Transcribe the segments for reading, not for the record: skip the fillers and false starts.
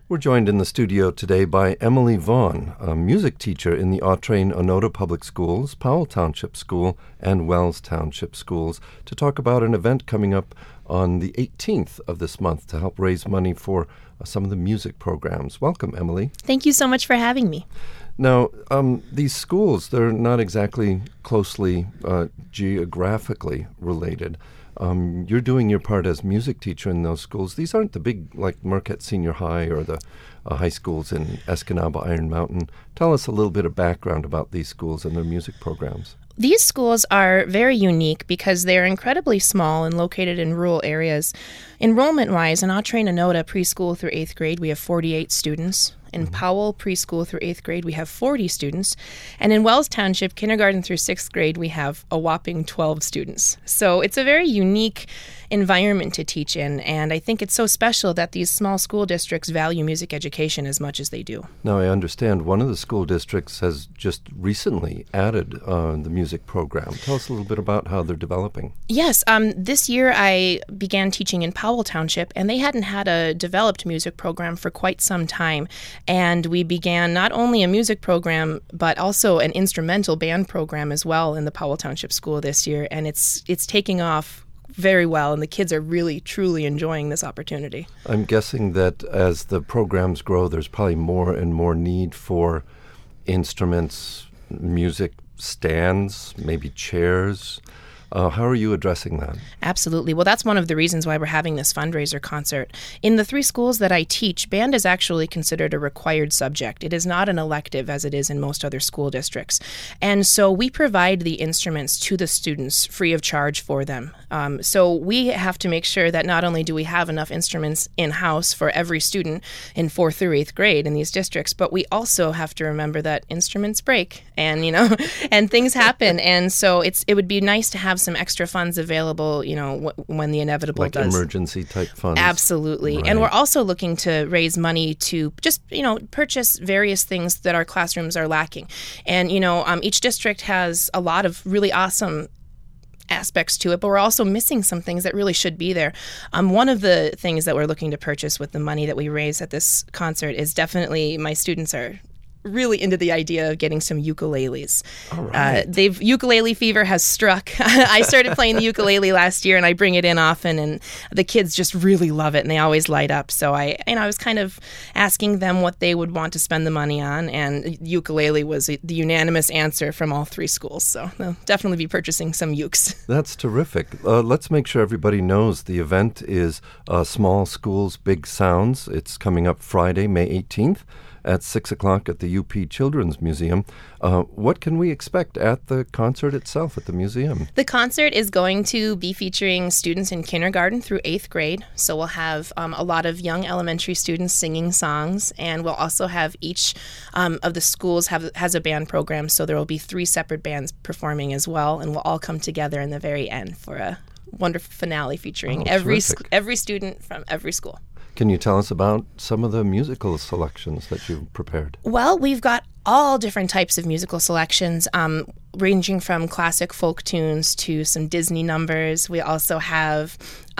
We're joined in the studio today by Emily Vaughn, a music teacher in the Autrain-Onoda Public Schools, Powell Township School, and Wells Township Schools, to talk about an event coming up on the 18th of this month to help raise money for some of the music programs. Welcome, Emily. Thank you so much for having me. Now, these schools, they're not exactly closely geographically related. You're doing your part as music teacher in those schools. These aren't the big, like Marquette Senior High or the high schools in Escanaba, Iron Mountain. Tell us a little bit of background about these schools and their music programs. These schools are very unique because they're incredibly small and located in rural areas. Enrollment-wise, in Autrain-Onoda preschool through 8th grade, we have 48 students. In Powell preschool through 8th grade, we have 40 students. And in Wells Township, kindergarten through 6th grade, we have a whopping 12 students. So it's a very unique environment to teach in, and I think it's so special that these small school districts value music education as much as they do. Now, I understand one of the school districts has just recently added the music program. Tell us a little bit about how they're developing. Yes, this year I began teaching in Powell Township, and they hadn't had a developed music program for quite some time. And we began not only a music program, but also an instrumental band program as well in the Powell Township School this year, and it's taking off very well, and the kids are really, truly enjoying this opportunity. I'm guessing that as the programs grow, there's probably more and more need for instruments, music stands, maybe chairs. How are you addressing that? Absolutely. Well, that's one of the reasons why we're having this fundraiser concert. In the 3 schools that I teach, band is actually considered a required subject. It is not an elective as it is in most other school districts. And so we provide the instruments to the students free of charge for them. So we have to make sure that not only do we have enough instruments in-house for every student in 4th through 8th grade in these districts, but we also have to remember that instruments break and, and things happen. And so it would be nice to have some extra funds available, when the inevitable does. Like emergency type funds? Absolutely. Right. And we're also looking to raise money to just, purchase various things that our classrooms are lacking. And, each district has a lot of really awesome aspects to it, but we're also missing some things that really should be there. One of the things that we're looking to purchase with the money that we raise at this concert is definitely, my students are really into the idea of getting some ukuleles. All right. Ukulele fever has struck. I started playing the ukulele last year, and I bring it in often, and the kids just really love it, and they always light up. So I was kind of asking them what they would want to spend the money on, and ukulele was the unanimous answer from all 3 schools. So they'll definitely be purchasing some ukes. That's terrific. Let's make sure everybody knows the event is Small Schools, Big Sounds. It's coming up Friday, May 18th. At 6 o'clock at the UP Children's Museum. What can we expect at the concert itself at the museum? The concert is going to be featuring students in kindergarten through 8th grade. So we'll have a lot of young elementary students singing songs, and we'll also have each of the schools has a band program. So there will be 3 separate bands performing as well, and we'll all come together in the very end for a wonderful finale featuring every student from every school. Can you tell us about some of the musical selections that you've prepared? Well, we've got all different types of musical selections, ranging from classic folk tunes to some Disney numbers. We also have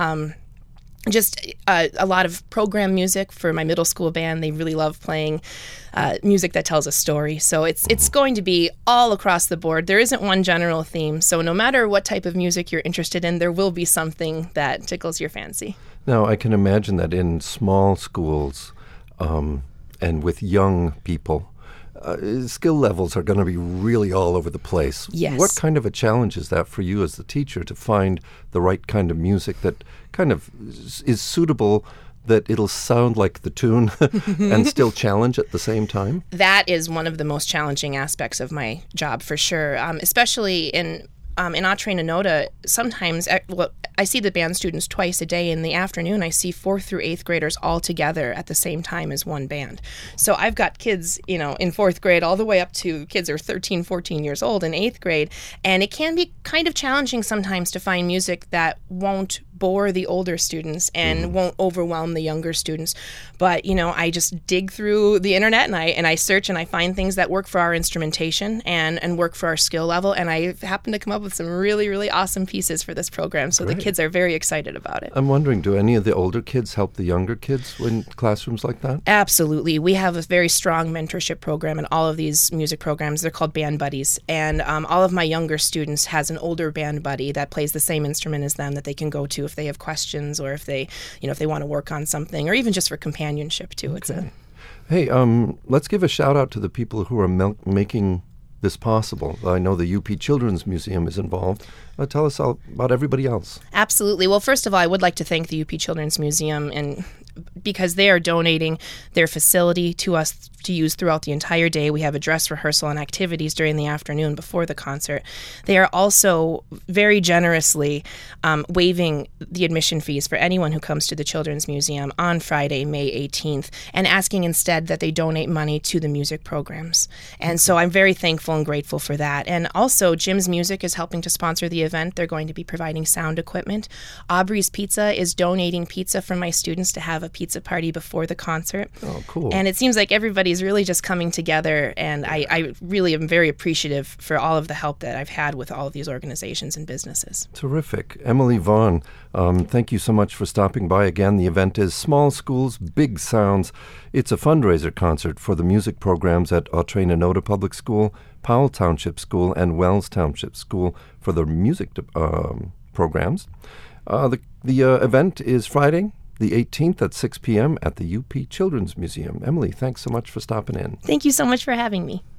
just a lot of program music for my middle school band. They really love playing music that tells a story. So it's going to be all across the board. There isn't one general theme. So no matter what type of music you're interested in, there will be something that tickles your fancy. Now, I can imagine that in small schools and with young people, skill levels are going to be really all over the place. Yes. What kind of a challenge is that for you as the teacher to find the right kind of music that kind of is suitable, that it'll sound like the tune and still challenge at the same time? That is one of the most challenging aspects of my job, for sure, especially in Autrain-Onoda. Sometimes I see the band students twice a day. In the afternoon, I see 4th through 8th graders all together at the same time as one band. So I've got kids, in 4th grade all the way up to kids are 13, 14 years old in 8th grade. And it can be kind of challenging sometimes to find music that won't bore the older students and won't overwhelm the younger students. But, I just dig through the internet and I search and I find things that work for our instrumentation and work for our skill level. And I happen to come up with some really, really awesome pieces for this program. So Great. The kids are very excited about it. I'm wondering, do any of the older kids help the younger kids in classrooms like that? Absolutely. We have a very strong mentorship program in all of these music programs. They're called band buddies. And all of my younger students has an older band buddy that plays the same instrument as them that they can go to if they have questions or if they want to work on something, or even just for companionship too. Okay. Hey, let's give a shout out to the people who are making this possible. I know the UP Children's Museum is involved. Tell us about everybody else. Absolutely. Well, first of all, I would like to thank the UP Children's Museum because they are donating their facility to us to use throughout the entire day. We have a dress rehearsal and activities during the afternoon before the concert. They are also very generously waiving the admission fees for anyone who comes to the Children's Museum on Friday, May 18th, and asking instead that they donate money to the music programs. And so I'm very thankful and grateful for that. And also, Jim's Music is helping to sponsor the event. They're going to be providing sound equipment. Aubrey's Pizza is donating pizza for my students to have a pizza party before the concert. Oh, cool. And it seems like everybody's really just coming together, and I really am very appreciative for all of the help that I've had with all of these organizations and businesses. Terrific. Emily Vaughn, thank you so much for stopping by again. The event is Small Schools, Big Sounds. It's a fundraiser concert for the music programs at Autrain-Anoda Public School, Powell Township School, and Wells Township School for the music programs. The event is Friday, the 18th at 6 p.m. at the UP Children's Museum. Emily, thanks so much for stopping in. Thank you so much for having me.